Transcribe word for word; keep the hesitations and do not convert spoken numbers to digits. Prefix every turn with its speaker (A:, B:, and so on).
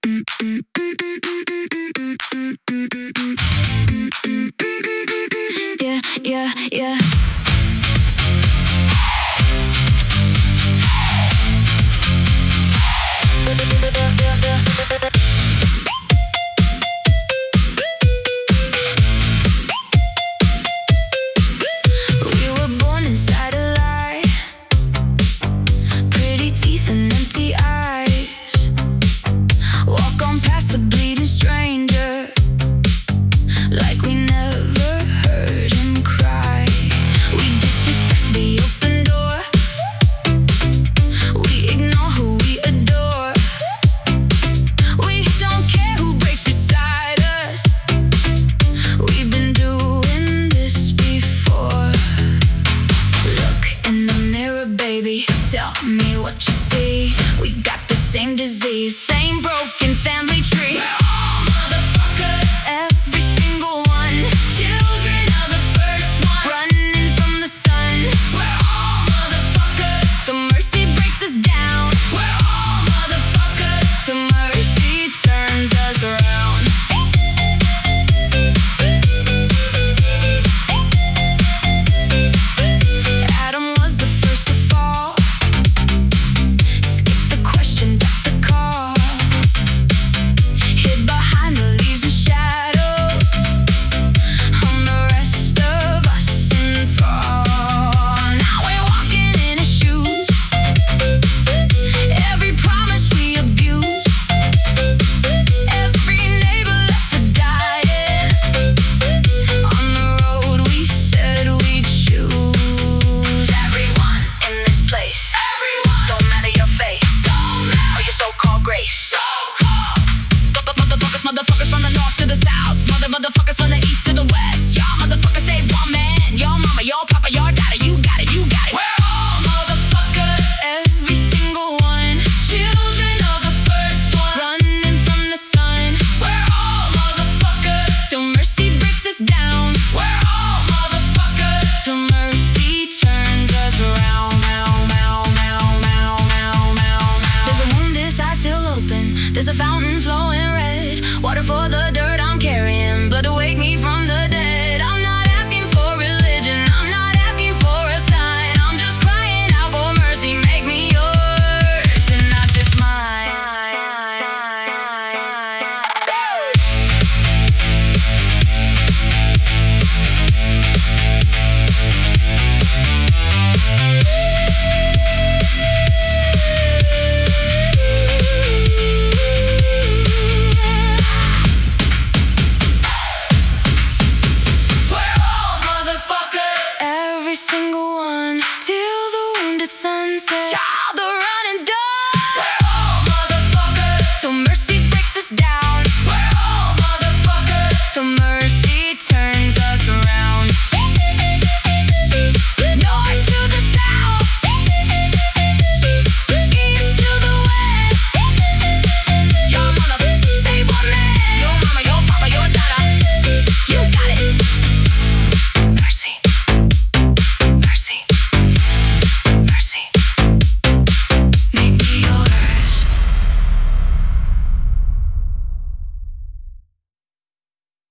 A: Yeah, yeah, yeah. We were born inside a lie, pretty teeth and empty eyes. Walk on past the bleeding stranger, like we never heard him cry. We disrespect the open door, we ignore who we adore. We don't care who breaks beside us, we've been doing this before. Look in the mirror, baby, tell me what you see. We got the same disease, same broken family tree. We're all motherfuckers, every single one. Children of the first one, running from the sun. We're all motherfuckers, so mercy breaks us down. We're all motherfuckers, so mercy turns us around. Adam was the first to fall, skip the question, duck the call, hid behind the leaves and shadows, on the rest of us enthralled. Now we're walking in his shoes, every promise we abuse, every neighbor left for dying, on the road we said we'd choose. Everyone in this place, everyone, don't matter your face, don't matter, or your so-called grace. So-called motherfuckers, motherfuckers from the north to the south, mother motherfuckers from the east to the west. Y'all motherfuckers say one man, your mama, your papa, your daddy, you got it, you got it. We're all motherfuckers, every single one. Children of the first one, running from the sun. We're all motherfuckers, till mercy breaks us down. We're all motherfuckers, till mercy turns us around. Round, round, round, round, round, round, round. There's a wound, this eye still open. There's a fountain flowing red, water for the dirt I'm carrying, blood to wake me from